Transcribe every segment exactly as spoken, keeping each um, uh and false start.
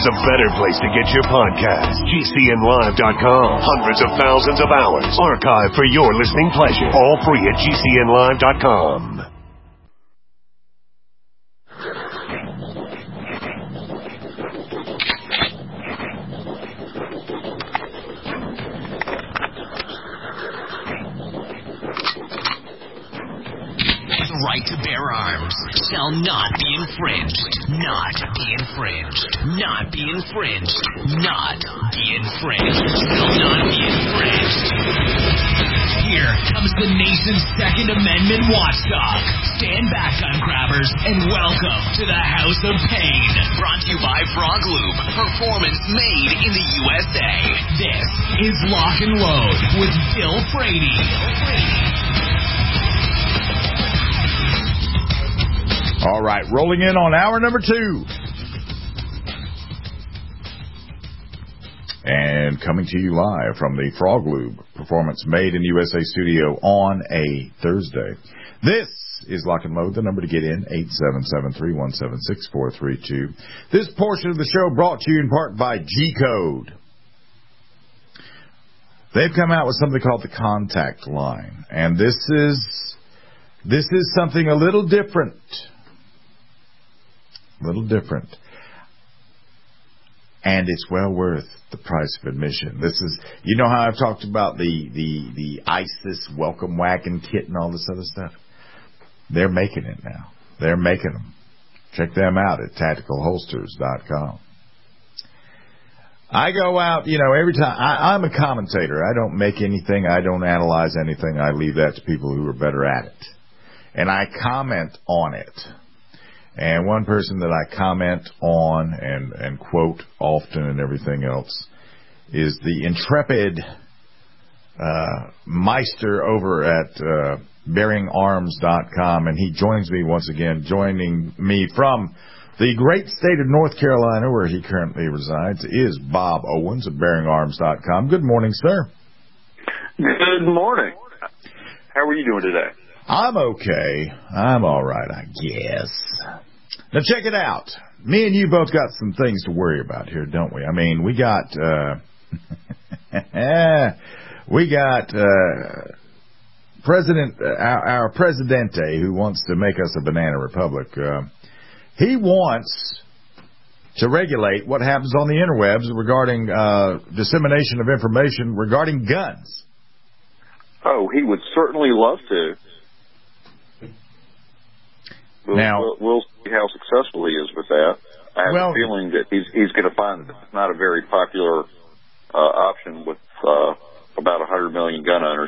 there's a better place to get your podcast. G C N live dot com. Hundreds of thousands of hours archived for your listening pleasure. All free at G C N live dot com. The right to bear arms shall not be infringed. Not be infringed. Not be infringed. Not be infringed. Shall not be infringed. Here comes the nation's Second Amendment watchdog. Stand back, gun grabbers, and welcome to the House of Pain. Brought to you by Frog Lube. Performance made in the U S A. This is Lock and Load with Bill Frady. Bill Frady. All right, rolling in on hour number two. And coming to you live from the Frog Lube Performance Made in U S A studio on a Thursday. This is Lock and Load, the number to get in, eight seven seven, three one seven, six four three two. This portion of the show brought to you in part by G-Code. They've come out with something called the Contact Line, and this is this is something a little different. A little different. And it's well worth the price of admission. This is, you know how I've talked about the, the, the ISIS welcome wagon kit and all this other stuff? They're making it now. They're making them. Check them out at tactical holsters dot com. I go out, you know, every time. I, I'm a commentator. I don't make anything. I don't analyze anything. I leave that to people who are better at it. And I comment on it. And one person that I comment on and, and quote often and everything else is the intrepid uh, Meister over at uh, bearing arms dot com. And he joins me once again, joining me from the great state of North Carolina, where he currently resides, is Bob Owens of bearing arms dot com. Good morning, sir. Good morning. How are you doing today? I'm okay. I'm all right, I guess. Now, check it out. Me and you both got some things to worry about here, don't we? I mean, we got, uh, we got, uh, President, uh, our, our Presidente, who wants to make us a banana republic. Uh, he wants to regulate what happens on the interwebs regarding, uh, dissemination of information regarding guns. Oh, he would certainly love to. We'll, now, we'll, we'll see how successful he is with that. I have well, a feeling that he's he's going to find that it's not a very popular uh, option with uh, about one hundred million gun owners.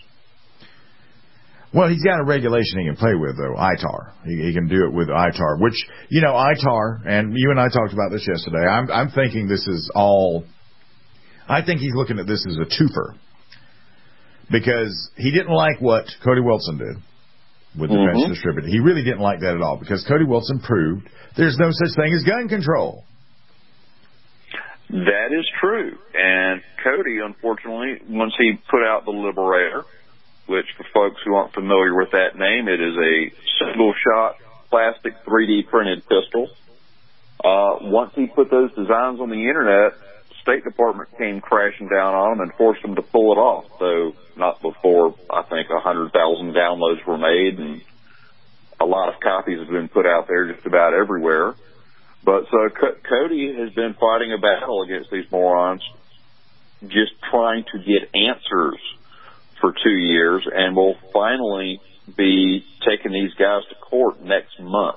Well, he's got a regulation he can play with, though, I T A R. He, he can do it with I T A R, which, you know, I T A R, and you and I talked about this yesterday, I'm, I'm thinking this is all, I think he's looking at this as a twofer. Because he didn't like what Cody Wilson did with the mm-hmm. defense distributor. He really didn't like that at all, because Cody Wilson proved there's no such thing as gun control. That is true. And Cody, unfortunately, once he put out the Liberator, which for folks who aren't familiar with that name, it is a single-shot plastic three D printed pistol. Uh, once he put those designs on the Internet, the State Department came crashing down on them and forced them to pull it off. So not before, I think, one hundred thousand downloads were made, and a lot of copies have been put out there just about everywhere. But so C- Cody has been fighting a battle against these morons, just trying to get answers for two years, and will finally be taking these guys to court next month.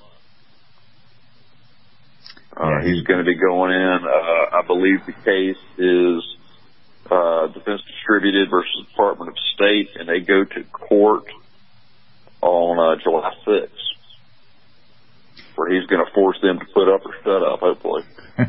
Uh, yeah, he's going to be going in. Uh, I believe the case is uh, Defense Distributed versus Department of State, and they go to court on uh, July sixth, where he's going to force them to put up or shut up, hopefully.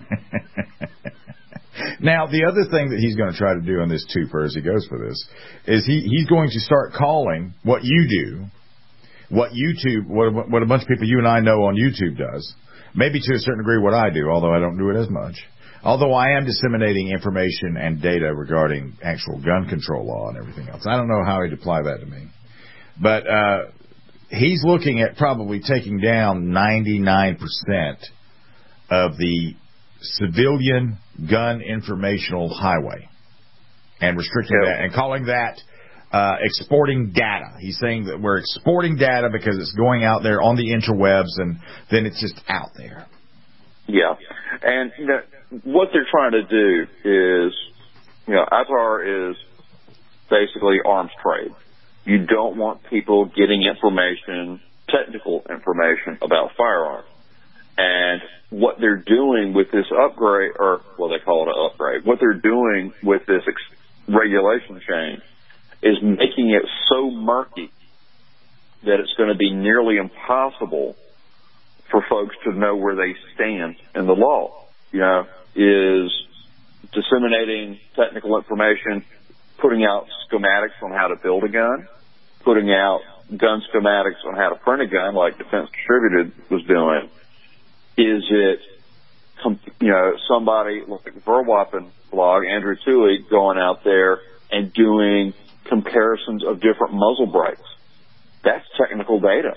Now, the other thing that he's going to try to do on this twofer as he goes for this is he, he's going to start calling what you do, what YouTube, what, what a bunch of people you and I know on YouTube does, maybe to a certain degree what I do, although I don't do it as much, although I am disseminating information and data regarding actual gun control law and everything else. I don't know how he'd apply that to me. But uh, he's looking at probably taking down ninety-nine percent of the civilian gun informational highway and restricting Yeah. that and calling that uh, exporting data. He's saying that we're exporting data because it's going out there on the interwebs and then it's just out there. Yeah. And you know, what they're trying to do is, you know, I T A R is basically arms trade. You don't want people getting information, technical information about firearms. And what they're doing with this upgrade, or well, they call it an upgrade, what they're doing with this ex- regulation change is making it so murky that it's going to be nearly impossible for folks to know where they stand in the law. You know, is disseminating technical information, putting out schematics on how to build a gun, putting out gun schematics on how to print a gun like Defense Distributed was doing. Is it, you know, somebody like the Verwapen blog, Andrew Toohey, going out there and doing comparisons of different muzzle brakes? That's technical data.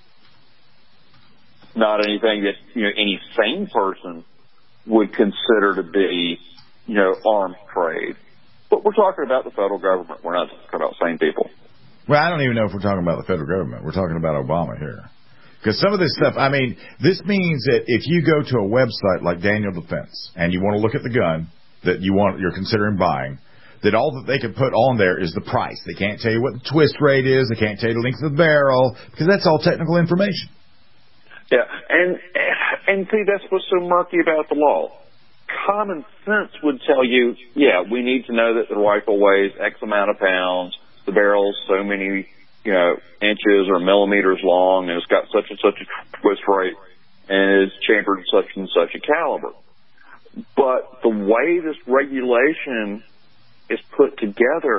Not anything that, you know, any sane person would consider to be, you know, arms trade. But we're talking about the federal government. We're not talking about sane people. Well, I don't even know if we're talking about the federal government. We're talking about Obama here. Because some of this stuff, I mean, this means that if you go to a website like Daniel Defense and you want to look at the gun that you want, you're considering buying, that all that they can put on there is the price. They can't tell you what the twist rate is. They can't tell you the length of the barrel because that's all technical information. Yeah, and and see, that's what's so murky about the law. Common sense would tell you, yeah, we need to know that the rifle weighs X amount of pounds, the barrel's so many, you know, inches or millimeters long, and it's got such and such a twist rate, and it's chambered such and such a caliber. But the way this regulation is put together,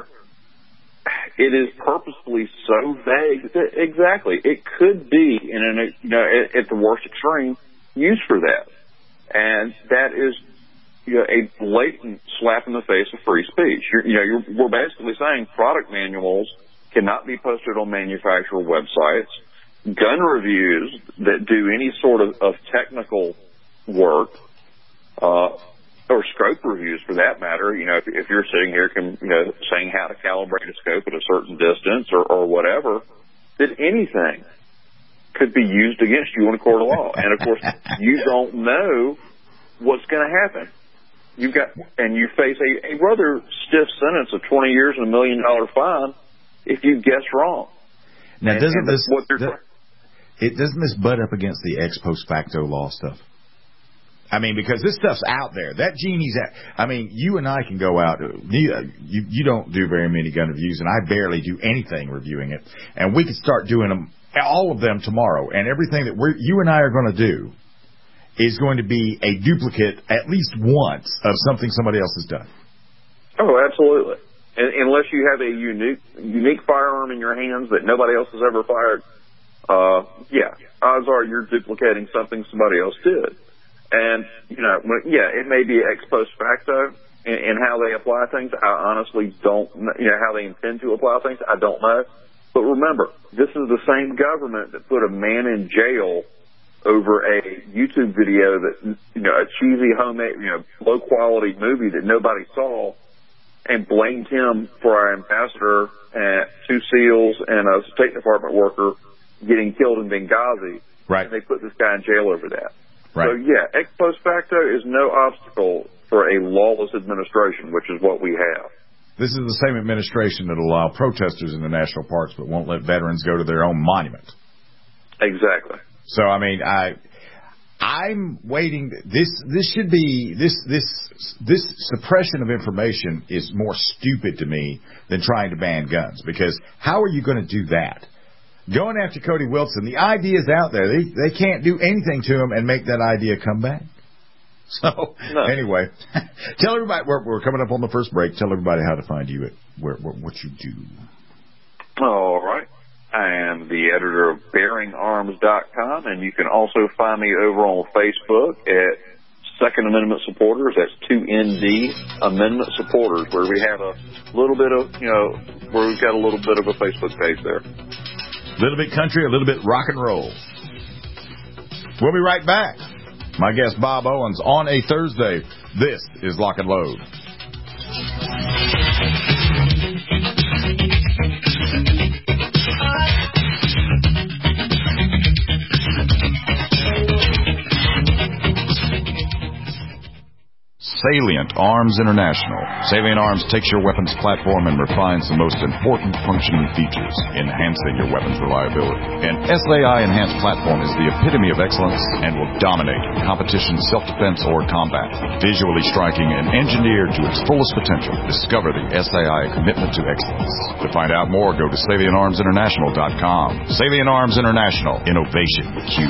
it is purposefully so vague that exactly it could be in an, you know, at, at the worst extreme used for that, and that is, you know, a blatant slap in the face of free speech. You're, you know, you're, we're basically saying product manuals cannot be posted on manufacturer websites. Gun reviews that do any sort of, of technical work, uh, or scope reviews for that matter, you know, if, if you're sitting here, can, you know, saying how to calibrate a scope at a certain distance or, or whatever, that anything could be used against you in a court of law. And of course, you don't know what's going to happen. You've got, and you face a, a rather stiff sentence of twenty years and a million dollar fine if you guess wrong. Now, and, doesn't and this what they're does, it doesn't this butt up against the ex post facto law stuff? I mean, because this stuff's out there. That genie's out. I mean, you and I can go out. You, you don't do very many gun reviews, and I barely do anything reviewing it. And we could start doing them, all of them tomorrow. And everything that we're, you and I are going to do is going to be a duplicate at least once of something somebody else has done. Oh, absolutely. And, unless you have a unique unique firearm in your hands that nobody else has ever fired, uh, yeah, odds are you're duplicating something somebody else did. And, you know, yeah, it may be ex post facto in, in how they apply things. I honestly don't, you know, how they intend to apply things. I don't know. But remember, this is the same government that put a man in jail over a YouTube video that, you know, a cheesy homemade, you know, low quality movie that nobody saw, and blamed him for our ambassador and two SEALs and a State Department worker getting killed in Benghazi. Right. And they put this guy in jail over that. Right. So, yeah, ex post facto is no obstacle for a lawless administration, which is what we have. This is the same administration that will allow protesters in the national parks but won't let veterans go to their own monument. Exactly. So, I mean, I, I'm waiting. This this should be, this, this, this suppression of information is more stupid to me than trying to ban guns, because how are you going to do that? Going after Cody Wilson, the idea's out there. They they can't do anything to him and make that idea come back. So, no. Anyway, tell everybody, we're, we're coming up on the first break. Tell everybody how to find you at where, where what you do. All right. I am the editor of bearing arms dot com, and you can also find me over on Facebook at Second Amendment Supporters. That's two N D Amendment Supporters, where we have a little bit of, you know, where we've got a little bit of a Facebook page there. A little bit country, a little bit rock and roll. We'll be right back. My guest, Bob Owens, on a Thursday. This is Lock and Load. Salient Arms International. Salient Arms takes your weapons platform and refines the most important functioning features, enhancing your weapons reliability. An S A I enhanced platform is the epitome of excellence and will dominate competition, self-defense, or combat. Visually striking and engineered to its fullest potential, discover the S A I commitment to excellence. To find out more, go to salient arms international dot com. Salient Arms International. Innovation with Q.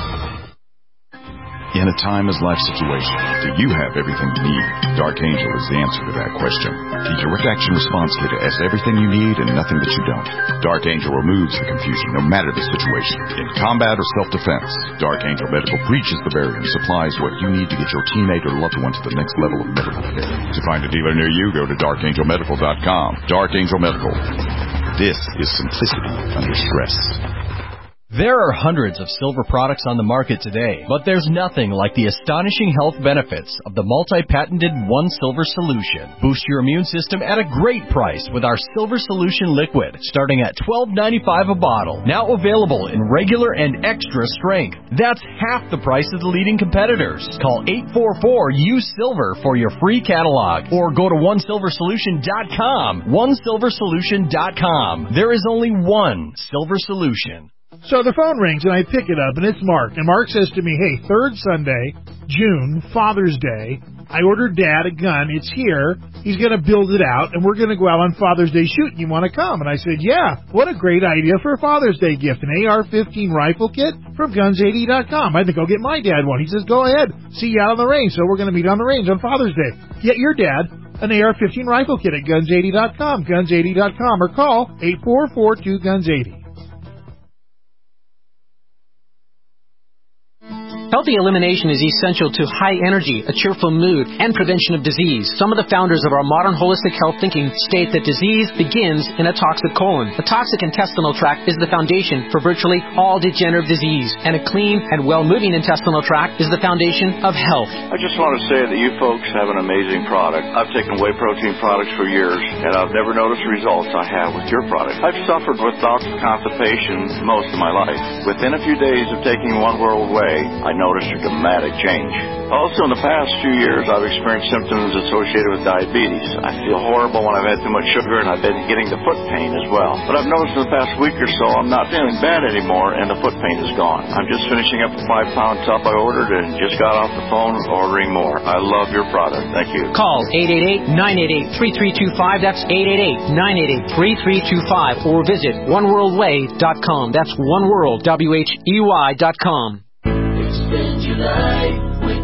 In a time as life situation, do you have everything you need? Dark Angel is the answer to that question. The Direct Action Response Kit has everything you need and nothing that you don't. Dark Angel removes the confusion, no matter the situation. In combat or self-defense, Dark Angel Medical breaches the barrier and supplies what you need to get your teammate or loved one to the next level of medical care. To find a dealer near you, go to dark angel medical dot com. Dark Angel Medical. This is simplicity under stress. There are hundreds of silver products on the market today, but there's nothing like the astonishing health benefits of the multi-patented One Silver Solution. Boost your immune system at a great price with our Silver Solution Liquid, starting at twelve ninety-five a bottle. Now available in regular and extra strength. That's half the price of the leading competitors. Call eight four four, U S I L V E R for your free catalog, or go to one silver solution dot com. one silver solution dot com. There is only one Silver Solution. So the phone rings, and I pick it up, and it's Mark. And Mark says to me, hey, third Sunday, June, Father's Day, I ordered Dad a gun. It's here. He's going to build it out, and we're going to go out on Father's Day shooting. You want to come? And I said, yeah, what a great idea for a Father's Day gift, an A R fifteen rifle kit from guns eighty dot com. I think I'll get my dad one. He says, go ahead. See you out on the range. So we're going to meet on the range on Father's Day. Get your dad an A R fifteen rifle kit at guns eighty dot com, guns eighty dot com, or call eight four four, two guns eighty. Healthy elimination is essential to high energy, a cheerful mood, and prevention of disease. Some of the founders of our modern holistic health thinking state that disease begins in a toxic colon. The toxic intestinal tract is the foundation for virtually all degenerative disease, and a clean and well-moving intestinal tract is the foundation of health. I just want to say that you folks have an amazing product. I've taken whey protein products for years, and I've never noticed the results I have with your product. I've suffered with bouts of constipation most of my life. Within a few days of taking One World Whey, I noticed a dramatic change. Also, in the past few years, I've experienced symptoms associated with diabetes. I feel horrible when I've had too much sugar, and I've been getting the foot pain as well. But I've noticed in the past week or so, I'm not feeling bad anymore, and the foot pain is gone. I'm just finishing up a five-pound tub I ordered and just got off the phone ordering more. I love your product. Thank you. Call eight eight eight, nine eight eight, three three two five. That's eight eight eight, nine eight eight, three three two five. Or visit one world way dot com. That's oneworld, W H E Y dot com. Extend your life with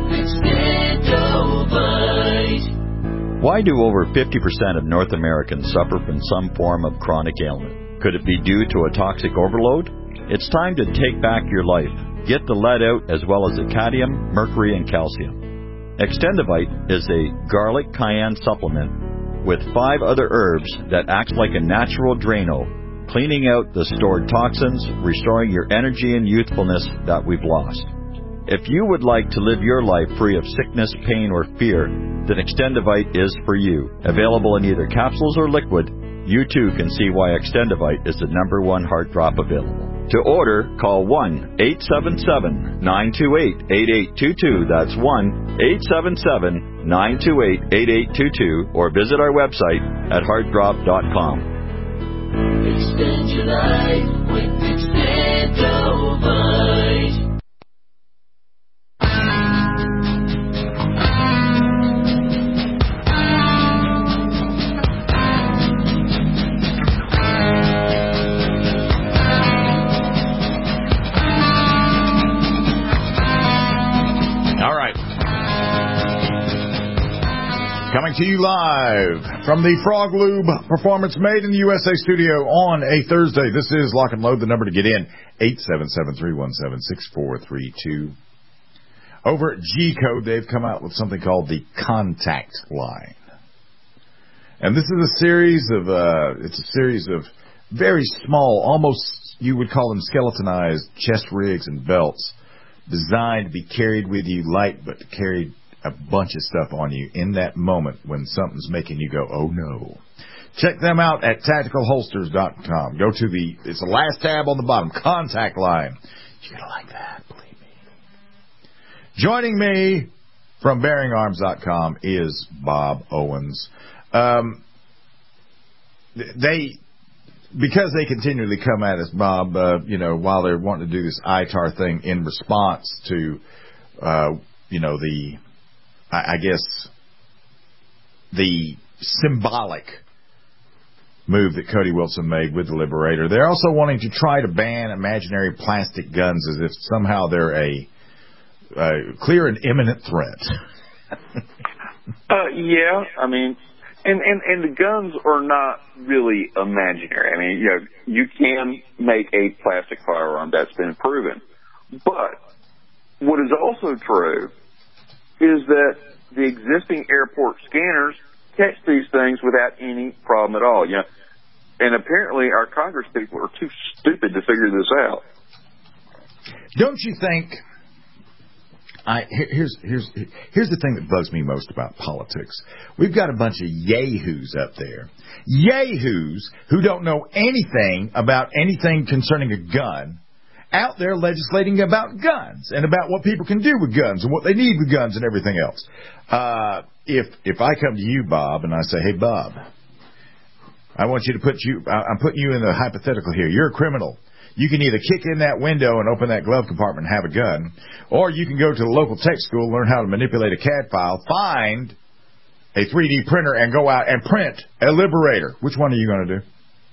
Extendovite. Why do over fifty percent of North Americans suffer from some form of chronic ailment? Could it be due to a toxic overload? It's time to take back your life. Get the lead out as well as the cadmium, mercury, and calcium. Extendovite is a garlic cayenne supplement with five other herbs that acts like a natural Drano, cleaning out the stored toxins, restoring your energy and youthfulness that we've lost. If you would like to live your life free of sickness, pain, or fear, then Extendovite is for you. Available in either capsules or liquid, you too can see why Extendovite is the number one heart drop available. To order, call one eight seven seven, nine two eight, eight eight two two. That's one eight seven seven, nine two eight, eight eight two two, or visit our website at heart drop dot com. Extend your life with Extendovite. Coming to you live from the Frog Lube Performance Made in the U S A studio on a Thursday. This is Lock and Load. The number to get in, eight seven seven, three one seven, six four three two. Over at G-Code, they've come out with something called the Contact Line. And this is a series of, uh, it's a series of very small, almost you would call them skeletonized chest rigs and belts designed to be carried with you light, but to carry a bunch of stuff on you in that moment when something's making you go, oh no. Check them out at tactical holsters dot com. Go to the, it's the last tab on the bottom, contact line. You're going to like that, believe me. Joining me from bearing arms dot com is Bob Owens. Um, they, because they continually come at us, Bob, uh, you know, while they're wanting to do this I T A R thing in response to, uh, you know, the, I, I guess, the symbolic move that Cody Wilson made with the Liberator. They're also wanting to try to ban imaginary plastic guns as if somehow they're a uh, clear and imminent threat. uh, yeah, I mean, and, and, and the guns are not really imaginary. I mean, you know, you can make a plastic firearm. That's been proven. But what is also true is that the existing airport scanners catch these things without any problem at all. You know, and apparently our Congress people are too stupid to figure this out. Don't you think? I here's here's here's the thing that bugs me most about politics. We've got a bunch of yahoos up there, yahoos who don't know anything about anything concerning a gun, out there legislating about guns and about what people can do with guns and what they need with guns and everything else. Uh, if if I come to you, Bob, and I say, hey, Bob, I want you to put you, I'm putting you in the hypothetical here. You're a criminal. You can either kick in that window and open that glove compartment and have a gun, or you can go to the local tech school, learn how to manipulate a C A D file, find a three D printer, and go out and print a Liberator. Which one are you going to do?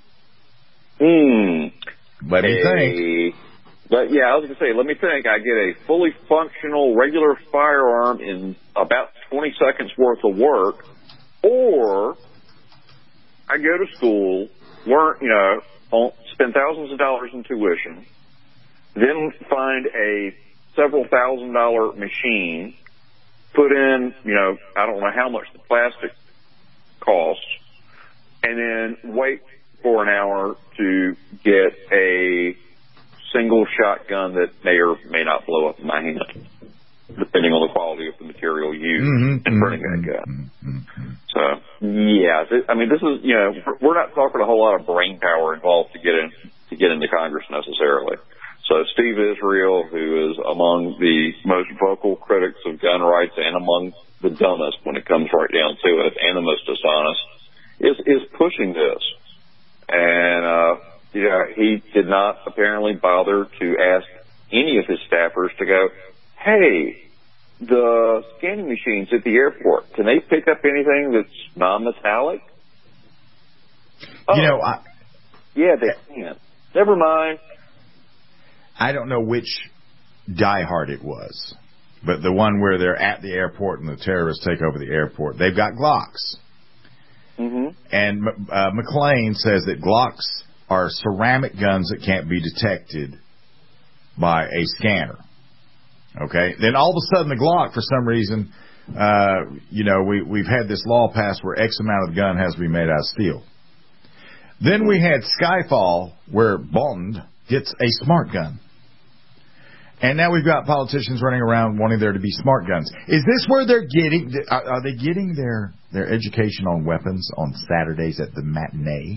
Hmm. Let me hey. think. But yeah, I was going to say, let me think. I get a fully functional regular firearm in about twenty seconds worth of work, or I go to school, learn, you know, spend thousands of dollars in tuition, then find a several thousand dollar machine, put in, you know, I don't know how much the plastic costs, and then wait for an hour to get a single shotgun that may or may not blow up in my hand, depending on the quality of the material used mm-hmm, in printing mm-hmm, that gun. Mm-hmm. So, yeah, th- I mean, this is, you know, we're not talking a whole lot of brain power involved to get in to get into Congress necessarily. So Steve Israel, who is among the most vocal critics of gun rights and among the dumbest when it comes right down to it, and the most dishonest, is is pushing this. And, uh, you know, he did not apparently bother to ask any of his staffers to go, hey, the scanning machines at the airport, can they pick up anything that's non-metallic? Oh, you know, I, yeah, they can. Never mind. I don't know which diehard it was, but the one where they're at the airport and the terrorists take over the airport, they've got Glocks. Mm-hmm. And uh, McLean says that Glocks are ceramic guns that can't be detected by a scanner. Okay? Then all of a sudden the Glock, for some reason, uh, you know, we, we've had this law passed where X amount of the gun has to be made out of steel. Then we had Skyfall, where Bond gets a smart gun. And now we've got politicians running around wanting there to be smart guns. Is this where they're getting, are, are they getting their, their education on weapons on Saturdays at the matinee?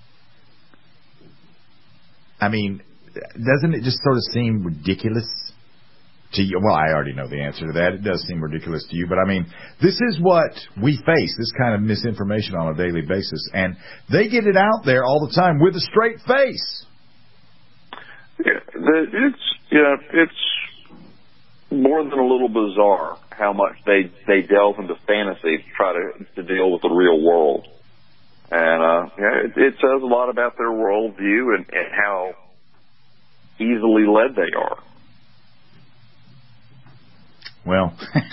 I mean, doesn't it just sort of seem ridiculous to you? Well, I already know the answer to that. It does seem ridiculous to you. But, I mean, this is what we face, this kind of misinformation on a daily basis. And they get it out there all the time with a straight face. Yeah, it's, you know, it's more than a little bizarre how much they, they delve into fantasy to try to, to deal with the real world. And, uh, yeah, it, it says a lot about their worldview and, and how easily led they are. Well,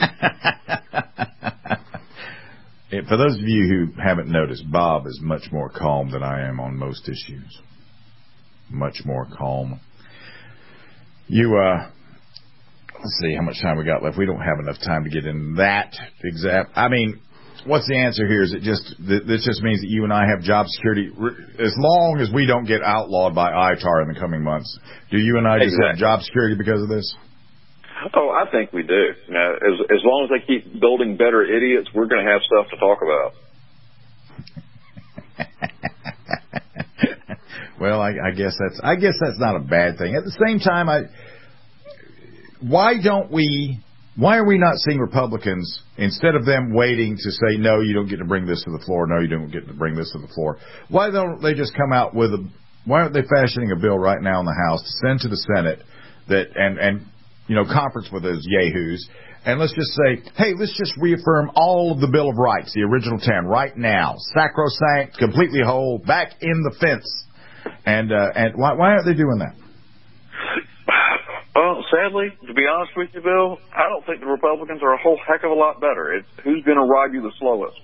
for those of you who haven't noticed, Bob is much more calm than I am on most issues. Much more calm. You, uh, let's see how much time we got left. We don't have enough time to get in that exact. I mean, what's the answer here? Is it just, this just means that you and I have job security, as long as we don't get outlawed by I T A R in the coming months. Do you and I just exactly. have job security because of this? Oh, I think we do. Now, as as long as they keep building better idiots, we're going to have stuff to talk about. Well, I, I guess that's I guess that's not a bad thing. At the same time, I why don't we? Why are we not seeing Republicans, instead of them waiting to say, no, you don't get to bring this to the floor, no, you don't get to bring this to the floor, why don't they just come out with a, why aren't they fashioning a bill right now in the House to send to the Senate that, and, and you know, conference with those yahoos, and let's just say, hey, let's just reaffirm all of the Bill of Rights, the original ten, right now, sacrosanct, completely whole, back in the fence. And, uh, and why, why aren't they doing that? Well, sadly, to be honest with you, Bill, I don't think the Republicans are a whole heck of a lot better. It's who's going to ride you the slowest.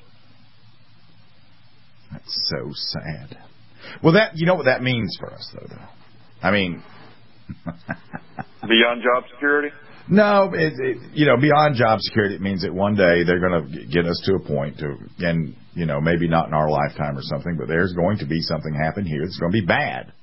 That's so sad. Well, that you know what that means for us, though. though. I mean, beyond job security. No, it, it, you know, beyond job security, it means that one day they're going to get us to a point to, and you know, maybe not in our lifetime or something, but there's going to be something happen here that's going to be bad.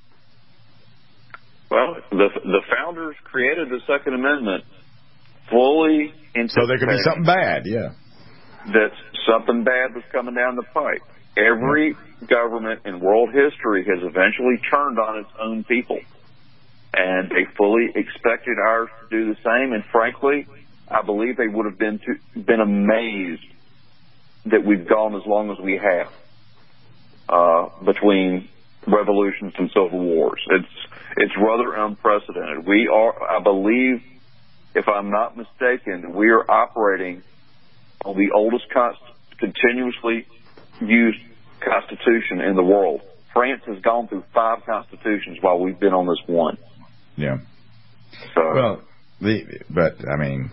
Well, the the founders created the Second Amendment fully anticipating. So there could be something bad, yeah. That something bad was coming down the pipe. Every government in world history has eventually turned on its own people. And they fully expected ours to do the same. And frankly, I believe they would have been to, been amazed that we've gone as long as we have uh, between revolutions and civil wars. It's it's rather unprecedented. We are, I believe, if I'm not mistaken, we are operating on the oldest const- continuously used constitution in the world. France has gone through five constitutions while we've been on this one. Yeah. So, well, the but I mean,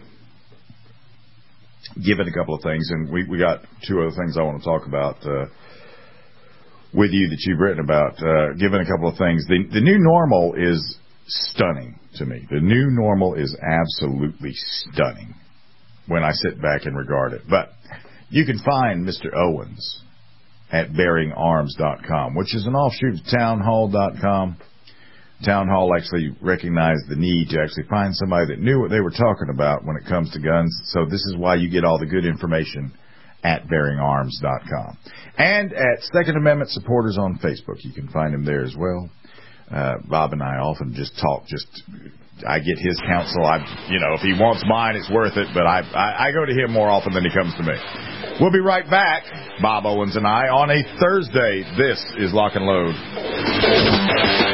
given a couple of things, and we we got two other things I want to talk about uh, with you that you've written about. Uh, given a couple of things, the the new normal is stunning to me. The new normal is absolutely stunning when I sit back and regard it. But you can find Mister Owens at bearing arms dot com, which is an offshoot of town hall dot com. Town Hall actually recognized the need to actually find somebody that knew what they were talking about when it comes to guns. So this is why you get all the good information at bearing arms dot com. And at Second Amendment Supporters on Facebook. You can find him there as well. Uh, Bob and I often just talk. Just I get his counsel. I, you know, if he wants mine, it's worth it. But I, I, I go to him more often than he comes to me. We'll be right back, Bob Owens and I, on a Thursday. This is Lock and Load.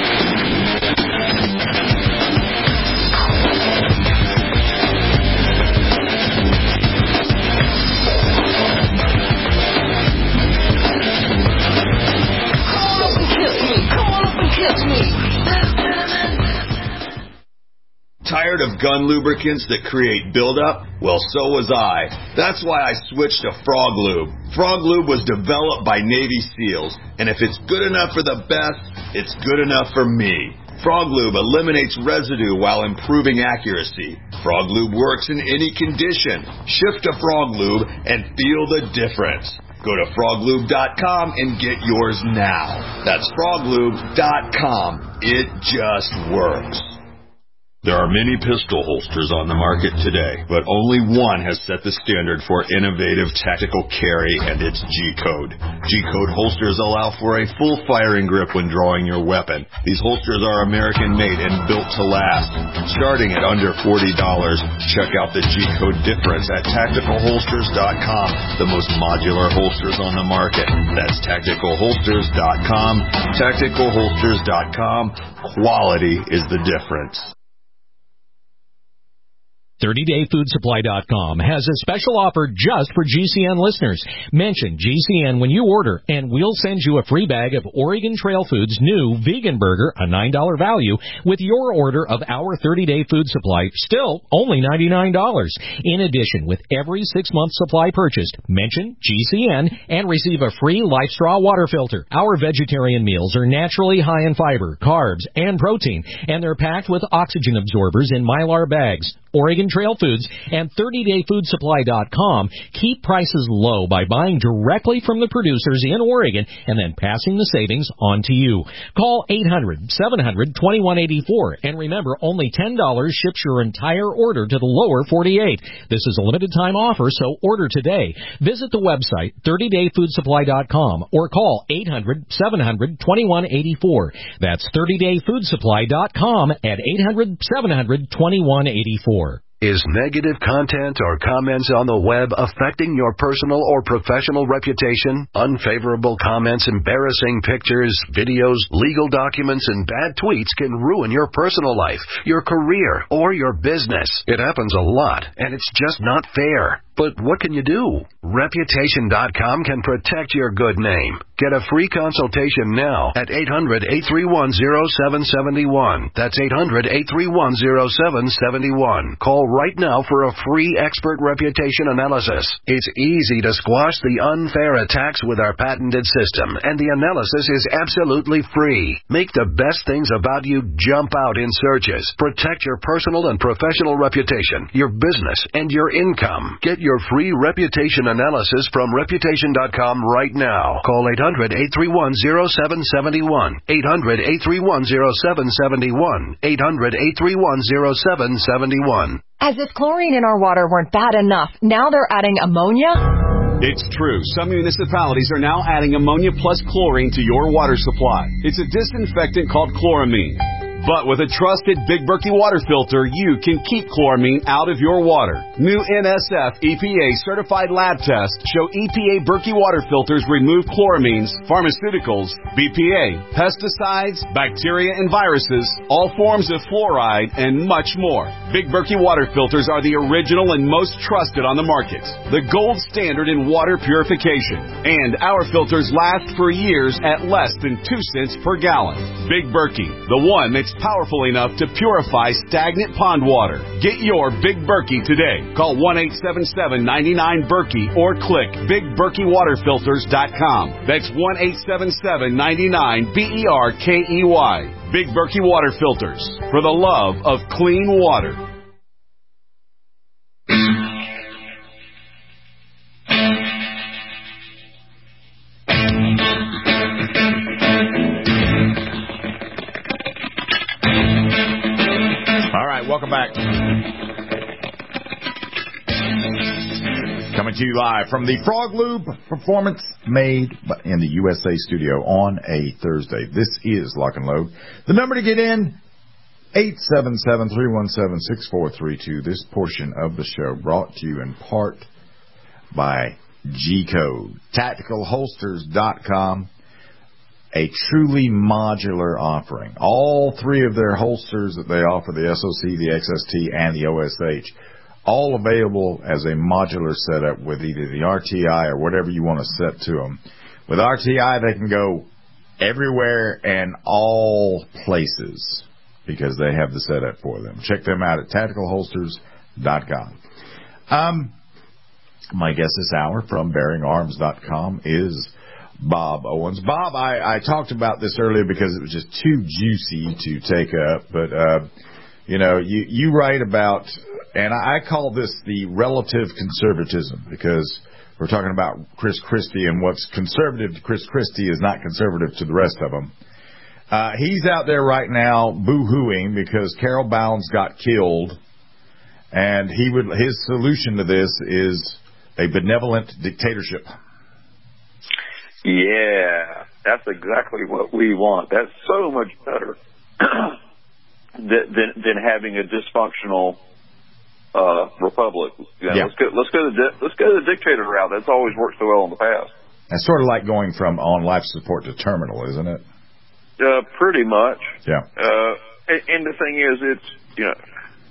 Tired of gun lubricants that create buildup? Well, so was I. That's why I switched to Frog Lube. Frog Lube was developed by Navy SEALs, and if it's good enough for the best, it's good enough for me. Frog Lube eliminates residue while improving accuracy. Frog Lube works in any condition. Shift to Frog Lube and feel the difference. Go to frog lube dot com and get yours now. That's frog lube dot com. It just works. There are many pistol holsters on the market today, but only one has set the standard for innovative tactical carry, and it's G-Code. G-Code holsters allow for a full firing grip when drawing your weapon. These holsters are American-made and built to last. Starting at under forty dollars, check out the G-Code difference at tactical holsters dot com, the most modular holsters on the market. That's tactical holsters dot com. tactical holsters dot com. Quality is the difference. thirty day food supply dot com has a special offer just for G C N listeners. Mention G C N when you order, and we'll send you a free bag of Oregon Trail Foods' new vegan burger, a nine dollars value, with your order of our thirty day food supply, still only ninety-nine dollars. In addition, with every six-month supply purchased, mention G C N and receive a free LifeStraw water filter. Our vegetarian meals are naturally high in fiber, carbs, and protein, and they're packed with oxygen absorbers in Mylar bags. Oregon Trail Foods and thirty day food supply dot com keep prices low by buying directly from the producers in Oregon and then passing the savings on to you. Call eight hundred, seven hundred, twenty-one eighty-four, and remember, only ten dollars ships your entire order to the lower forty-eight. This is a limited time offer, so order today. Visit the website thirty day food supply dot com or call eight hundred, seven hundred, twenty-one eighty-four. That's thirty day food supply dot com at eight hundred, seven hundred, twenty-one eighty-four. Is negative content or comments on the web affecting your personal or professional reputation? Unfavorable comments, embarrassing pictures, videos, legal documents, and bad tweets can ruin your personal life, your career, or your business. It happens a lot, and it's just not fair. But what can you do? Reputation dot com can protect your good name. Get a free consultation now at eight hundred, eight three one, zero seven seven one. That's eight hundred, eight three one, zero seven seven one. Call right now for a free expert reputation analysis. It's easy to squash the unfair attacks with our patented system, and the analysis is absolutely free. Make the best things about you jump out in searches. Protect your personal and professional reputation, your business, and your income. Get your free reputation analysis from reputation dot com right now. Call eight hundred, eight three one, zero seven seven one. eight hundred, eight three one, zero seven seven one. eight hundred, eight three one, zero seven seven one. As if chlorine in our water weren't bad enough, now they're adding ammonia? It's true. Some municipalities are now adding ammonia plus chlorine to your water supply. It's a disinfectant called chloramine. But with a trusted Big Berkey water filter, you can keep chloramine out of your water. New N S F E P A certified lab tests show E P A Berkey water filters remove chloramines, pharmaceuticals, B P A, pesticides, bacteria and viruses, all forms of fluoride, and much more. Big Berkey water filters are the original and most trusted on the market, the gold standard in water purification. And our filters last for years at less than two cents per gallon. Big Berkey, the one that's powerful enough to purify stagnant pond water. Get your Big Berkey today. Call one eight seven seven, nine nine, Berkey or click big berkey water filters dot com. That's one eight seven seven, nine nine, B E R K E Y. Big Berkey Water Filters, for the love of clean water. Welcome back. Coming to you live from the Frog Lube Performance Made in the U S A studio on a Thursday. This is Lock and Load. The number to get in, eight seven seven, three one seven, six four three two. This portion of the show brought to you in part by G-Code. Tactical Holsters dot com. A truly modular offering. All three of their holsters that they offer, the S O C, the X S T, and the O S H, all available as a modular setup with either the R T I or whatever you want to set to them. With R T I, they can go everywhere and all places because they have the setup for them. Check them out at tactical holsters dot com. Um, my guest this hour from bearing arms dot com is Bob Owens. Bob, I, I talked about this earlier because it was just too juicy to take up, but, uh, you know, you, you write about, and I call this the relative conservatism because we're talking about Chris Christie, and what's conservative to Chris Christie is not conservative to the rest of them. Uh, he's out there right now boo-hooing because Carol Bounds got killed, and he would his solution to this is a benevolent dictatorship. Yeah, that's exactly what we want. That's so much better than, than than having a dysfunctional uh, republic. You know, yeah. Let's go. Let's go to the let's go to the dictator route. That's always worked so well in the past. It's sort of like going from on life support to terminal, isn't it? Uh, pretty much. Yeah. Uh, and, and the thing is, it's you know,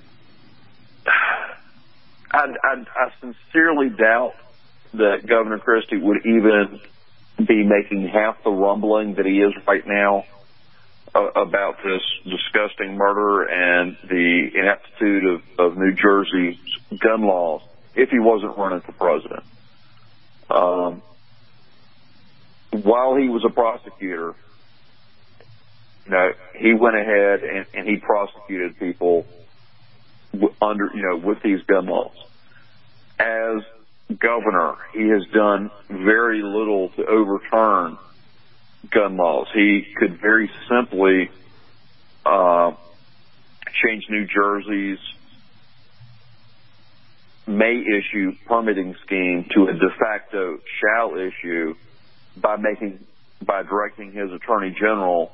I I, I sincerely doubt that Governor Christie would even be making half the rumbling that he is right now uh, about this disgusting murder and the ineptitude of, of New Jersey's gun laws if he wasn't running for president. Um, while he was a prosecutor, you know, he went ahead and, and he prosecuted people w- under, you know, with these gun laws. As governor, he has done very little to overturn gun laws. He could very simply uh, change New Jersey's may issue permitting scheme to a de facto shall issue by making by directing his attorney general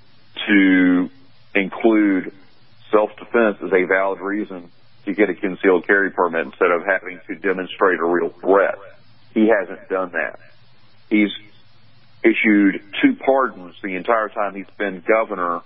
to include self-defense as a valid reason to get a concealed carry permit instead of having to demonstrate a real threat. He hasn't done that. He's issued two pardons the entire time he's been governor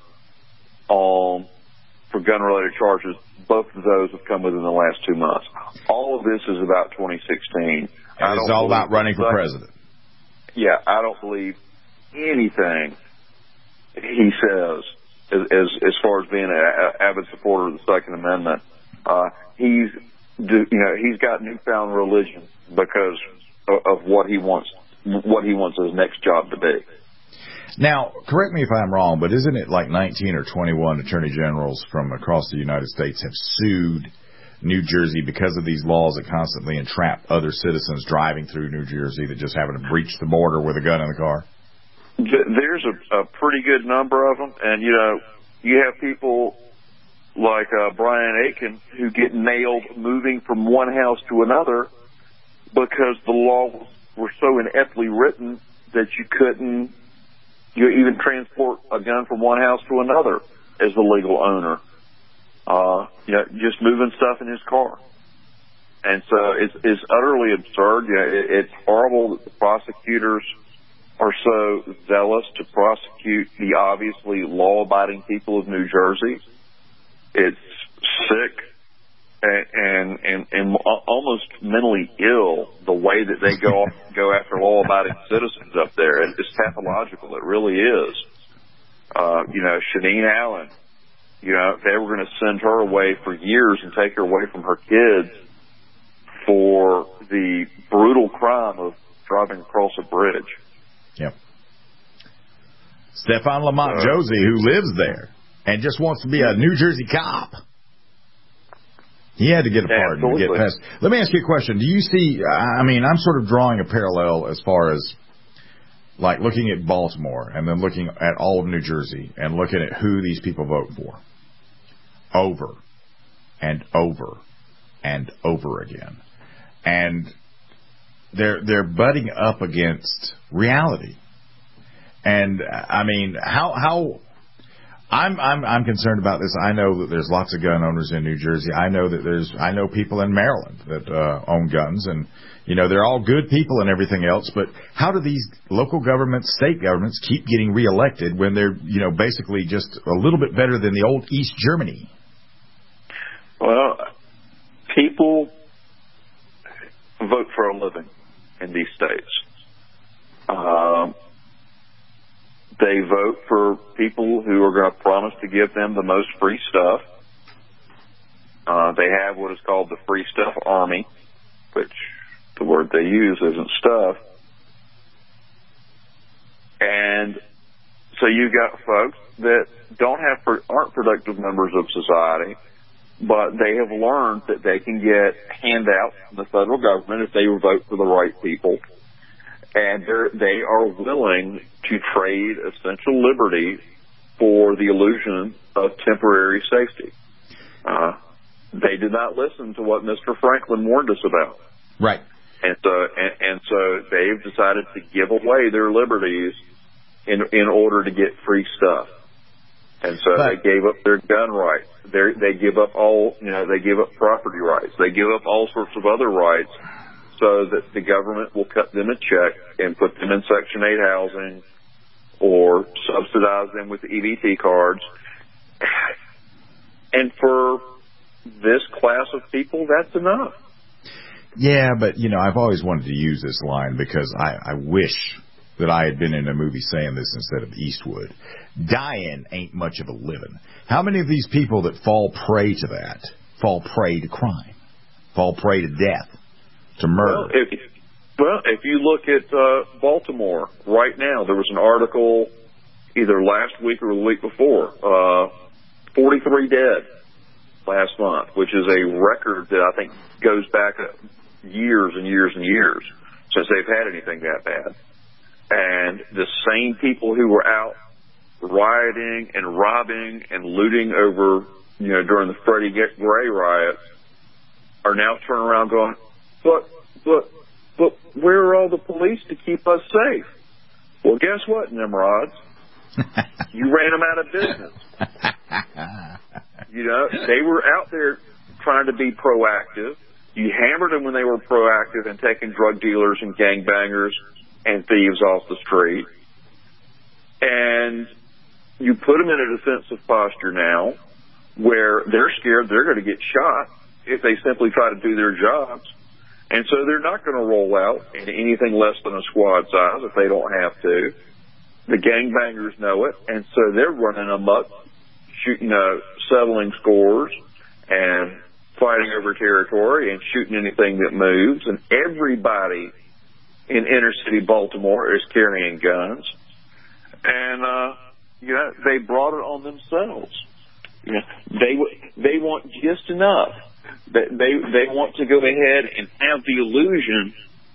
on for gun-related charges. Both of those have come within the last two months. All of this is about twenty sixteen. And it's all about running for president. Yeah, I don't believe anything he says as as, as far as being an avid supporter of the Second Amendment. Uh, he's, you know, he's got newfound religion because of, of what he wants, what he wants his next job to be. Now, correct me if I'm wrong, but isn't it like nineteen or twenty-one attorney generals from across the United States have sued New Jersey because of these laws that constantly entrap other citizens driving through New Jersey that just happen to breach the border with a gun in the car? There's a, a pretty good number of them, and, you know, you have people like uh, Brian Aiken who get nailed moving from one house to another because the laws were so ineptly written that you couldn't you even transport a gun from one house to another as the legal owner. Uh, you know, just moving stuff in his car. And so it's, it's utterly absurd. You know, it, it's horrible that the prosecutors are so zealous to prosecute the obviously law-abiding people of New Jersey. It's sick and, and, and, and almost mentally ill the way that they go off, go after law-abiding citizens up there. It's pathological. It really is. Uh, you know, Shaneen Allen, you know, they were going to send her away for years and take her away from her kids for the brutal crime of driving across a bridge. Yep. Stefan Lamont uh, Josie, who lives there and just wants to be a New Jersey cop. He had to get a pardon absolutely. to get past. Let me ask you a question. Do you see, I mean, I'm sort of drawing a parallel as far as like looking at Baltimore and then looking at all of New Jersey and looking at who these people vote for over and over and over again. And they're they're butting up against reality. And I mean, how how I'm I'm I'm concerned about this. I know that there's lots of gun owners in New Jersey. I know that there's I know people in Maryland that uh, own guns, and you know they're all good people and everything else. But how do these local governments, state governments, keep getting reelected when they're you know basically just a little bit better than the old East Germany? Well, people vote for a living in these states. Um, they vote for people who are going to promise to give them the most free stuff. Uh, they have what is called the Free Stuff Army, which the word they use isn't stuff. And so you've got folks that don't have aren't productive members of society, but they have learned that they can get handouts from the federal government if they vote for the right people. And they're, they are willing to trade essential liberty for the illusion of temporary safety. Uh, they did not listen to what Mister Franklin warned us about. Right. And so, and, and so they've decided to give away their liberties in, in order to get free stuff. And so but, they gave up their gun rights. They they give up all, you know, they give up property rights. They give up all sorts of other rights so that the government will cut them a check and put them in Section eight housing or subsidize them with E B T cards. And for this class of people, that's enough. Yeah, but, you know, I've always wanted to use this line because I, I wish that I had been in a movie saying this instead of Eastwood. Dying ain't much of a living. How many of these people that fall prey to that fall prey to crime, fall prey to death, to murder? Well, if, well, if you look at uh, Baltimore right now, there was an article either last week or the week before, uh, forty-three dead last month, which is a record that I think goes back years and years and years since they've had anything that bad. And the same people who were out rioting and robbing and looting over, you know, during the Freddie Gray riots are now turning around going, but, but, but where are all the police to keep us safe? Well, guess what, Nimrods? You ran them out of business. You know, they were out there trying to be proactive. You hammered them when they were proactive and taking drug dealers and gangbangers and thieves off the street. And you put them in a defensive posture now where they're scared they're going to get shot if they simply try to do their jobs. And so they're not going to roll out in anything less than a squad size if they don't have to. The gangbangers know it, and so they're running amok, shooting, uh, settling scores and fighting over territory and shooting anything that moves. And everybody in inner city Baltimore is carrying guns. And, uh, you know, they brought it on themselves. You know, they, they want just enough. They, they, they want to go ahead and have the illusion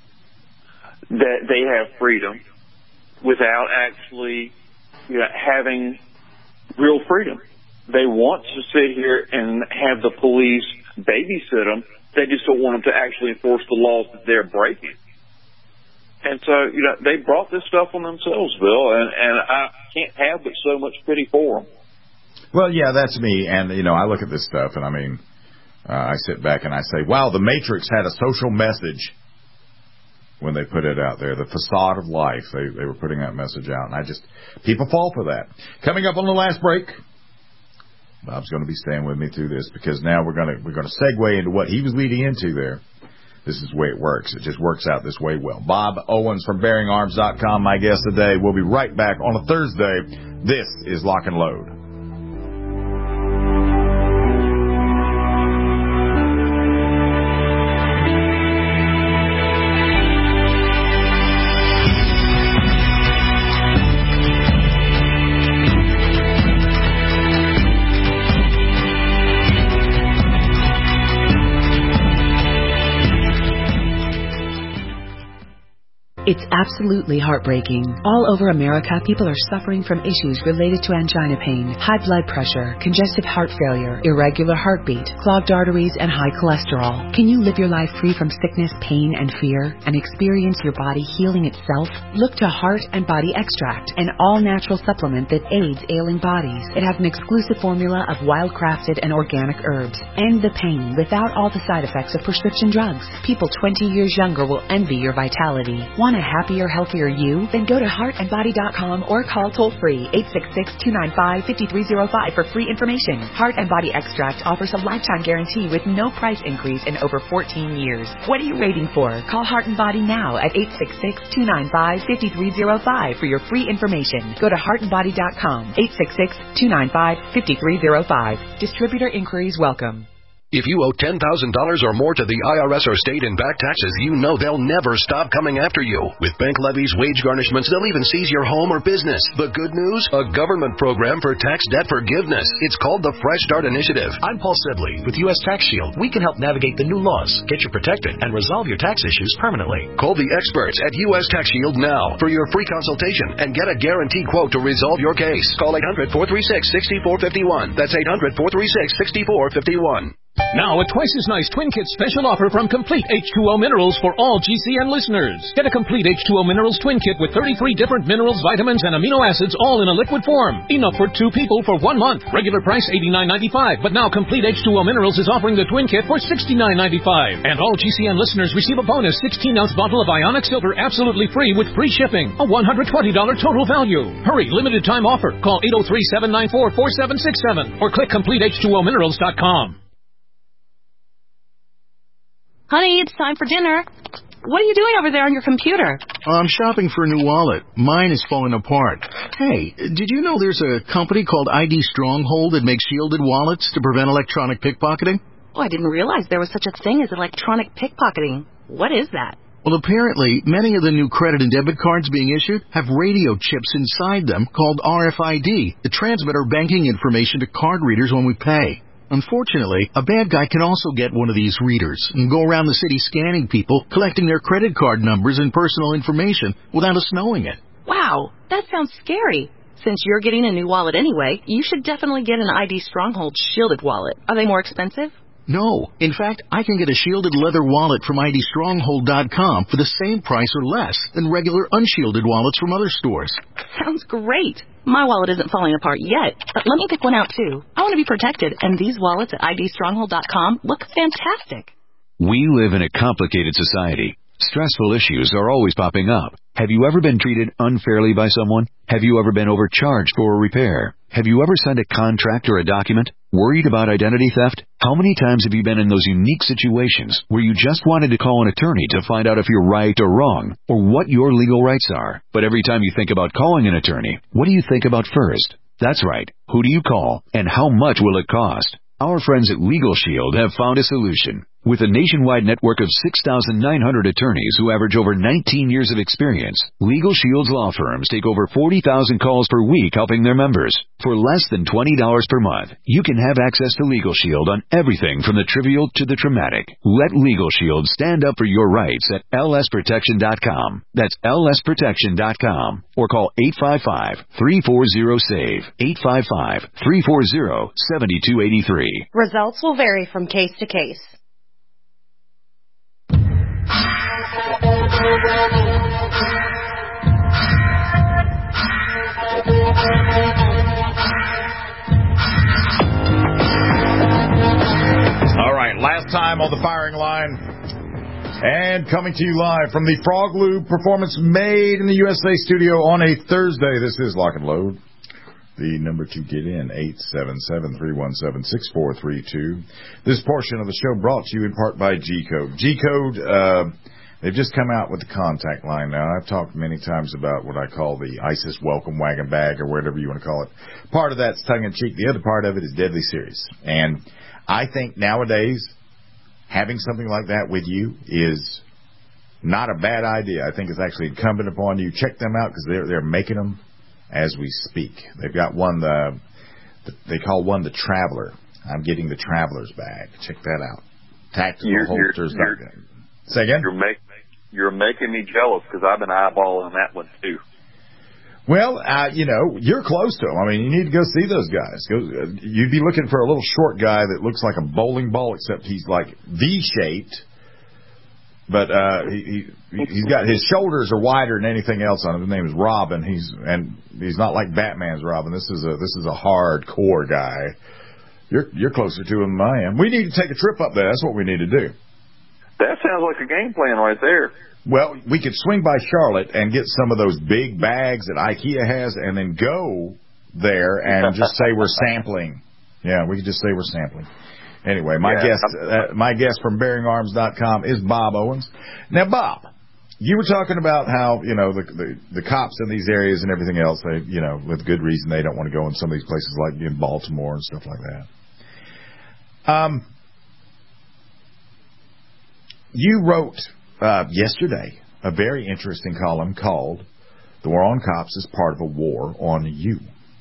that they have freedom without actually, you know, having real freedom. They want to sit here and have the police babysit them. They just don't want them to actually enforce the laws that they're breaking. And so, you know, they brought this stuff on themselves, Bill, and, and I can't have but so much pity for them. Well, yeah, that's me. And, you know, I look at this stuff, and I mean, uh, I sit back and I say, wow, the Matrix had a social message when they put it out there. The facade of life, they, they were putting that message out. And I just, people fall for that. Coming up on the last break, Bob's going to be staying with me through this because now we're going to, we're going to segue into what he was leading into there. This is the way it works. It just works out this way well. Bob Owens from Bearing Arms dot com, my guest today. We'll be right back on a Thursday. This is Lock and Load. It's absolutely heartbreaking. All over America, people are suffering from issues related to angina pain, high blood pressure, congestive heart failure, irregular heartbeat, clogged arteries, and high cholesterol. Can you live your life free from sickness, pain, and fear, and experience your body healing itself? Look to Heart and Body Extract, an all-natural supplement that aids ailing bodies. It has an exclusive formula of wild-crafted and organic herbs. End the pain without all the side effects of prescription drugs. People twenty years younger will envy your vitality. Want a happier, healthier you? Then go to heart and body dot com or call toll-free eight six six, two nine five, five three zero five for free information. Heart and Body Extract offers a lifetime guarantee with no price increase in over fourteen years. What are you waiting for? Call Heart and Body now at eight six six, two nine five, five three zero five for your free information. Go to heart and body dot com, eight six six, two nine five, five three zero five. Distributor inquiries welcome. If you owe ten thousand dollars or more to the I R S or state in back taxes, you know they'll never stop coming after you. With bank levies, wage garnishments, they'll even seize your home or business. The good news? A government program for tax debt forgiveness. It's called the Fresh Start Initiative. I'm Paul Sibley with U S Tax Shield. We can help navigate the new laws, get you protected, and resolve your tax issues permanently. Call the experts at U S Tax Shield now for your free consultation and get a guaranteed quote to resolve your case. Call eight hundred, four three six, six four five one. That's eight hundred, four three six, six four five one. Now a twice as nice Twin Kit special offer from Complete H two O Minerals for all G C N listeners. Get a Complete H two O Minerals Twin Kit with thirty-three different minerals, vitamins, and amino acids all in a liquid form. Enough for two people for one month. Regular price eighty-nine ninety-five, but now Complete H two O Minerals is offering the Twin Kit for sixty-nine ninety-five. And all G C N listeners receive a bonus sixteen ounce bottle of Ionic Silver absolutely free with free shipping. A one hundred twenty dollars total value. Hurry, limited time offer. Call eight oh three, seven nine four, four seven six seven or click complete h two o minerals dot com. Honey, it's time for dinner. What are you doing over there on your computer? I'm shopping for a new wallet. Mine is falling apart. Hey, did you know there's a company called I D Stronghold that makes shielded wallets to prevent electronic pickpocketing? Oh, I didn't realize there was such a thing as electronic pickpocketing. What is that? Well, apparently, many of the new credit and debit cards being issued have radio chips inside them called R F I D that transmit our banking information to card readers when we pay. Unfortunately, a bad guy can also get one of these readers and go around the city scanning people, collecting their credit card numbers and personal information without us knowing it. Wow, that sounds scary. Since you're getting a new wallet anyway, you should definitely get an I D Stronghold shielded wallet. Are they more expensive? No. In fact, I can get a shielded leather wallet from I D Stronghold dot com for the same price or less than regular unshielded wallets from other stores. Sounds great. My wallet isn't falling apart yet, but let me pick one out too. I want to be protected, and these wallets at I D Stronghold dot com look fantastic. We live in a complicated society. Stressful issues are always popping up. Have you ever been treated unfairly by someone? Have you ever been overcharged for a repair? Have you ever signed a contract or a document? Worried about identity theft? How many times have you been in those unique situations where you just wanted to call an attorney to find out if you're right or wrong, or what your legal rights are? But every time you think about calling an attorney, what do you think about first? That's right. Who do you call, and how much will it cost? Our friends at Legal Shield have found a solution. With a nationwide network of six thousand nine hundred attorneys who average over nineteen years of experience, Legal Shield's law firms take over forty thousand calls per week helping their members. For less than twenty dollars per month, you can have access to Legal Shield on everything from the trivial to the traumatic. Let Legal Shield stand up for your rights at L S protection dot com. That's L S protection dot com. Or call eight five five, three four zero, SAVE, eight five five, three four zero, seven two eight three. Results will vary from case to case. All right, last time on the firing line, and coming to you live from the Frog Lube Performance Made in the U S A studio on a Thursday. This is Lock and Load. The number to get in, eight seven seven, three one seven, six four three two. This portion of the show brought to you in part by G-Code. G-Code, uh, they've just come out with the contact line now. I've talked many times about what I call the ISIS welcome wagon bag, or whatever you want to call it. Part of that's tongue-in-cheek. The other part of it is deadly serious. And I think nowadays, having something like that with you is not a bad idea. I think it's actually incumbent upon you. Check them out, because they're, they're making them as we speak. They've got one, the, they call one the Traveler. I'm getting the Traveler's bag. Check that out. Tactical You're, holsters. you're, you're, Say again? You're, make, you're making me jealous, because I've been eyeballing that one, too. Well, uh, you know, you're close to them. I mean, you need to go see those guys. Go, uh, you'd be looking for a little short guy that looks like a bowling ball, except he's like V-shaped. But uh, he, he he's got his shoulders are wider than anything else on him. His name is Robin. He's and he's not like Batman's Robin. This is a this is a hardcore guy. You're you're closer to him than I am. We need to take a trip up there. That's what we need to do. That sounds like a game plan right there. Well, we could swing by Charlotte and get some of those big bags that IKEA has, and then go there and just say we're sampling. Yeah, we could just say we're sampling. Anyway, my yeah, guest, uh, my guest from Bearing Arms dot com is Bob Owens. Now, Bob, you were talking about how, you know, the, the the cops in these areas and everything else, they, you know, with good reason, they don't want to go in some of these places like in Baltimore and stuff like that. Um, you wrote uh, yesterday a very interesting column called "The War on Cops is Part of a War on You."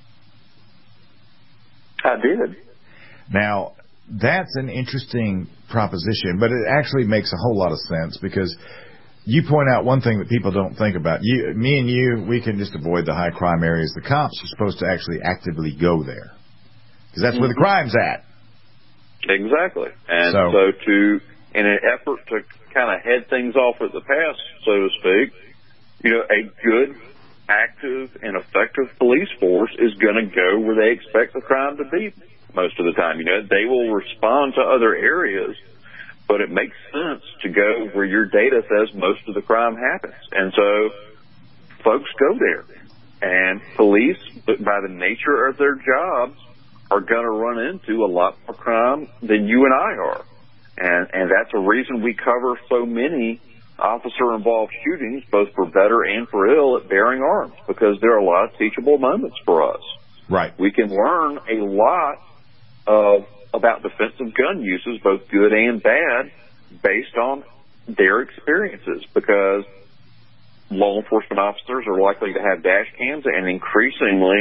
I did. Now, that's an interesting proposition, but it actually makes a whole lot of sense, because you point out one thing that people don't think about. You, me and you, we can just avoid the high crime areas. The cops are supposed to actually actively go there, because that's mm-hmm. where the crime's at. Exactly. And so, so to, in an effort to kind of head things off at the pass, so to speak, you know, a good, active, and effective police force is going to go where they expect the crime to be. Most of the time, you know, they will respond to other areas, but it makes sense to go where your data says most of the crime happens. And so folks go there. And police, by the nature of their jobs, are going to run into a lot more crime than you and I are. And, and that's a reason we cover so many officer-involved shootings, both for better and for ill, at Bearing Arms, because there are a lot of teachable moments for us. Right. We can learn a lot of about defensive gun uses, both good and bad, based on their experiences, because law enforcement officers are likely to have dash cams, and increasingly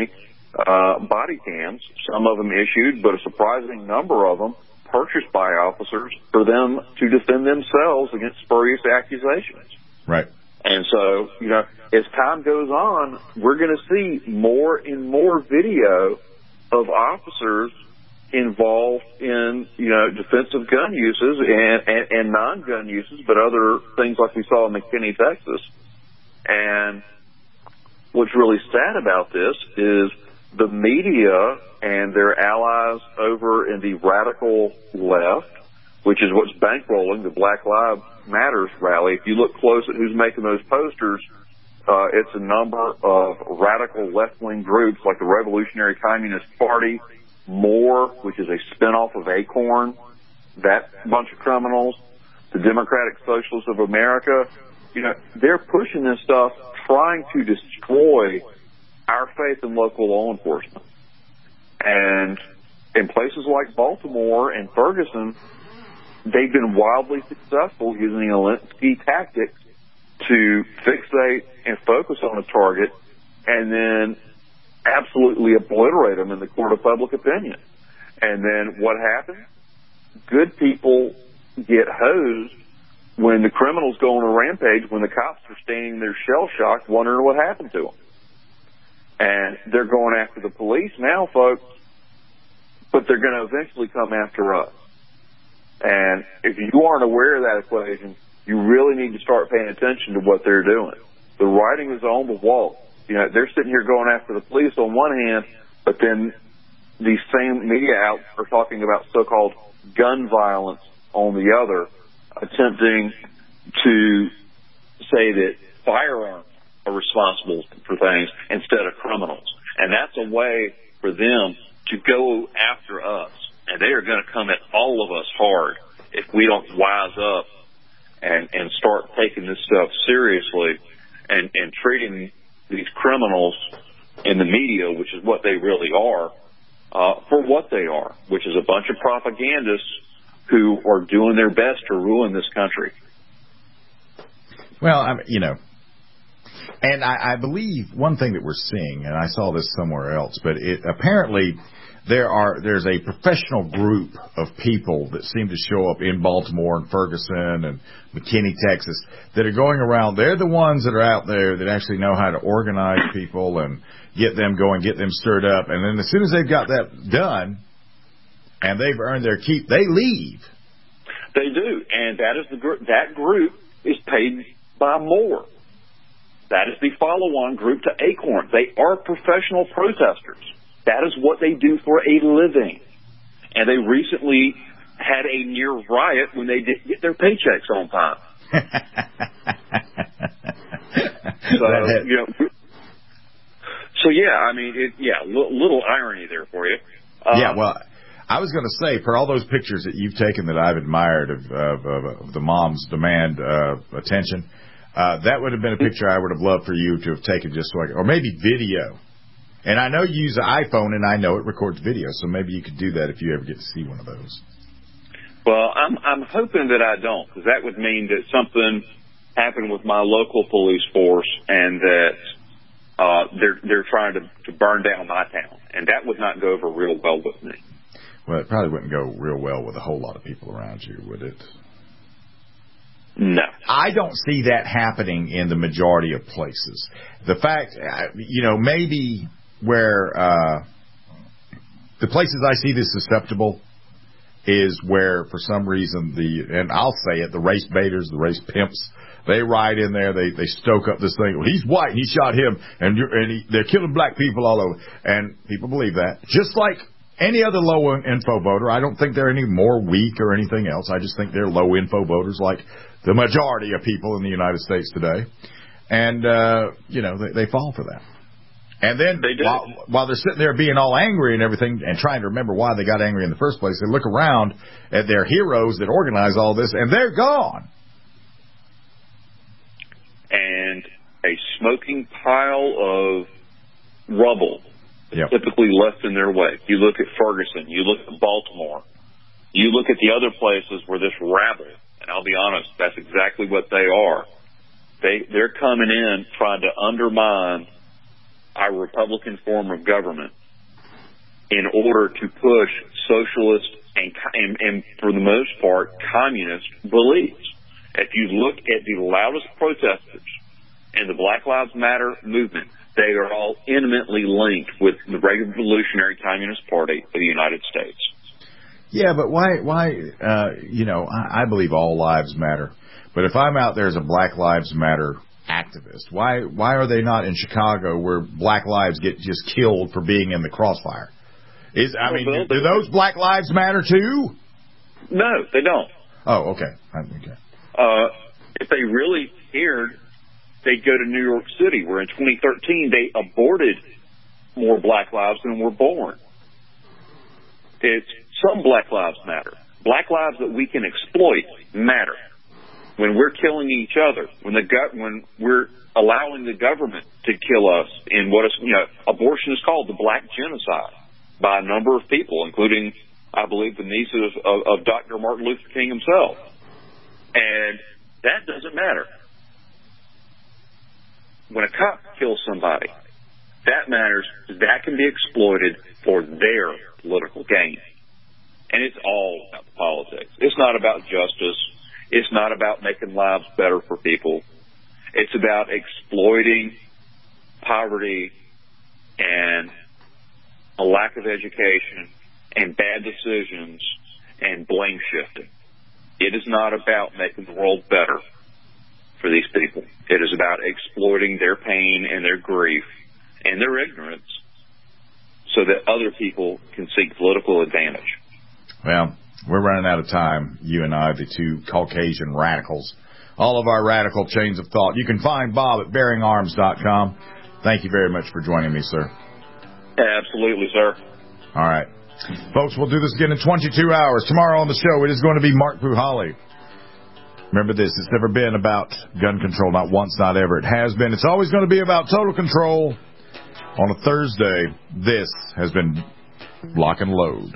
uh, body cams, some of them issued, but a surprising number of them purchased by officers for them to defend themselves against spurious accusations. Right. And so, you know, as time goes on, we're going to see more and more video of officers involved in, you know, defensive gun uses and, and, and non-gun uses, but other things like we saw in McKinney, Texas. And what's really sad about this is the media and their allies over in the radical left, which is what's bankrolling the Black Lives Matters rally. If you look close at who's making those posters, uh, it's a number of radical left-wing groups like the Revolutionary Communist Party, MORE, which is a spinoff of ACORN, that bunch of criminals, the Democratic Socialists of America. You know, they're pushing this stuff, trying to destroy our faith in local law enforcement. And in places like Baltimore and Ferguson, they've been wildly successful using Alinsky tactics to fixate and focus on a target and then absolutely obliterate them in the court of public opinion. And then what happens? Good people get hosed when the criminals go on a rampage, when the cops are standing there shell-shocked wondering what happened to them. And they're going after the police now, folks, but they're going to eventually come after us. And if you aren't aware of that equation, you really need to start paying attention to what they're doing. The writing is on the wall. You know, they're sitting here going after the police on one hand, but then these same media outlets are talking about so-called gun violence on the other, attempting to say that firearms are responsible for things instead of criminals. And that's a way for them to go after us. And they are going to come at all of us hard if we don't wise up and, and start taking this stuff seriously and, and treating these criminals in the media, which is what they really are, uh, for what they are, which is a bunch of propagandists who are doing their best to ruin this country. Well, I mean, you know, and I, I believe one thing that we're seeing, and I saw this somewhere else, but it apparently there are there's a professional group of people that seem to show up in Baltimore and Ferguson and McKinney, Texas, that are going around. They're the ones that are out there that actually know how to organize people and get them going, get them stirred up. And then as soon as they've got that done and they've earned their keep, they leave. They do, and that is the group. That group is paid by MORE. That is the follow-on group to ACORN. They are professional protesters. That is what they do for a living. And they recently had a near riot when they didn't get their paychecks on time. so, you know, so, yeah, I mean, it, yeah, little, little irony there for you. Um, yeah, well, I was going to say, for all those pictures that you've taken that I've admired of, of, of, of the moms demand uh, attention, uh, that would have been a picture I would have loved for you to have taken just so I could, or maybe video. And I know you use an iPhone, and I know it records video, so maybe you could do that if you ever get to see one of those. Well, I'm I'm hoping that I don't, because that would mean that something happened with my local police force, and that uh, they're they're trying to, to burn down my town, and that would not go over real well with me. Well, it probably wouldn't go real well with a whole lot of people around you, would it? No. I don't see that happening in the majority of places. The fact, you know, maybe where uh, the places I see this susceptible is where, for some reason, the, and I'll say it, the race baiters, the race pimps, they ride in there, they, they stoke up this thing. Well, he's white, he shot him, and, you're, and he, they're killing black people all over. And people believe that. Just like any other low-info voter, I don't think they're any more weak or anything else. I just think they're low-info voters like the majority of people in the United States today. And, uh, you know, they, they fall for that. And then they while, while they're sitting there being all angry and everything and trying to remember why they got angry in the first place, they look around at their heroes that organize all this, and they're gone. And a smoking pile of rubble yep. typically left in their way. You look at Ferguson, you look at Baltimore, you look at the other places where this rabble, and I'll be honest, that's exactly what they are. They, they're coming in trying to undermine our Republican form of government in order to push socialist and, and, and for the most part, communist beliefs. If you look at the loudest protesters in the Black Lives Matter movement, they are all intimately linked with the Revolutionary Communist Party of the United States. Yeah, but why, why, uh, you know, I, I believe all lives matter. But if I'm out there as a Black Lives Matter activist, why, why are they not in Chicago where black lives get just killed for being in the crossfire? Is, I mean, do, do those Black Lives matter too? No, they don't. Oh, okay. Okay. Uh, if they really cared, they'd go to New York City, where in twenty thirteen they aborted more black lives than were born. It's some black lives matter. Black lives that we can exploit matter. When we're killing each other, when the go- when we're allowing the government to kill us in what is, you know, abortion is called the black genocide by a number of people, including, I believe, the niece of, of, of Doctor Martin Luther King himself. And that doesn't matter. When a cop kills somebody, that matters. That can be exploited for their political gain. And it's all about politics. It's not about justice. It's not about making lives better for people. It's about exploiting poverty and a lack of education and bad decisions and blame shifting. It is not about making the world better for these people. It is about exploiting their pain and their grief and their ignorance so that other people can seek political advantage. Well, we're running out of time, you and I, the two Caucasian radicals. All of our radical chains of thought. You can find Bob at bearing arms dot com. Thank you very much for joining me, sir. Absolutely, sir. All right. Folks, we'll do this again in twenty-two hours. Tomorrow on the show, it is going to be Mark Puhali. Remember this, it's never been about gun control, not once, not ever. It has been. It's always going to be about total control. On a Thursday, this has been Lock and Load.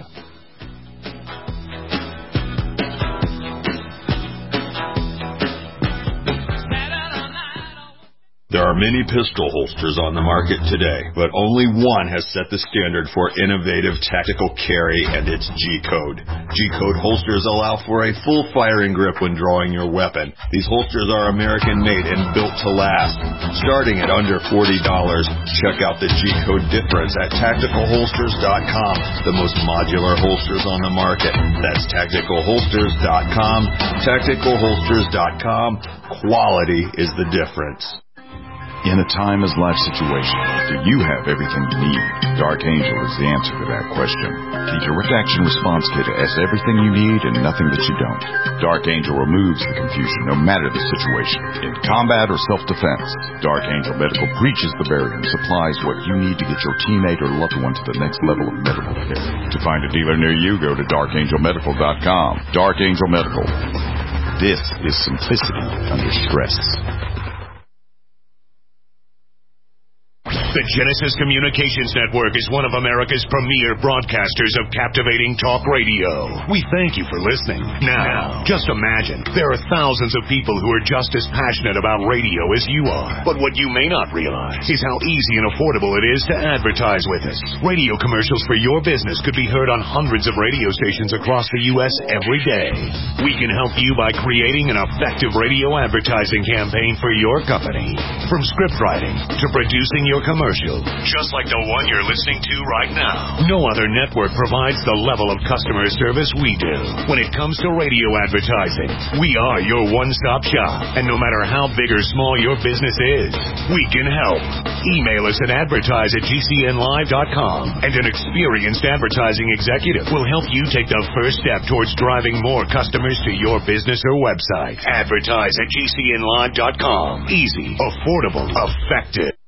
There are many pistol holsters on the market today, but only one has set the standard for innovative tactical carry, and it's G-Code. G-Code holsters allow for a full firing grip when drawing your weapon. These holsters are American-made and built to last. Starting at under forty dollars, check out the G-Code difference at tactical holsters dot com, the most modular holsters on the market. That's tactical holsters dot com. tactical holsters dot com. Quality is the difference. In a time as life situation, do you have everything you need? Dark Angel is the answer to that question. The Direct Action Response Kit has everything you need and nothing that you don't. Dark Angel removes the confusion no matter the situation. In combat or self-defense, Dark Angel Medical breaches the barrier and supplies what you need to get your teammate or loved one to the next level of medical care. To find a dealer near you, go to dark angel medical dot com. Dark Angel Medical. This is simplicity under stress. The Genesis Communications Network is one of America's premier broadcasters of captivating talk radio. We thank you for listening. Now, just imagine, there are thousands of people who are just as passionate about radio as you are. But what you may not realize is how easy and affordable it is to advertise with us. Radio commercials for your business could be heard on hundreds of radio stations across the U S every day. We can help you by creating an effective radio advertising campaign for your company. From script writing to producing your commercial. Just like the one you're listening to right now. No other network provides the level of customer service we do. When it comes to radio advertising, we are your one-stop shop. And no matter how big or small your business is, we can help. Email us at advertise at G C N live dot com, and an experienced advertising executive will help you take the first step towards driving more customers to your business or website. Advertise at G C N live dot com. Easy, affordable, effective.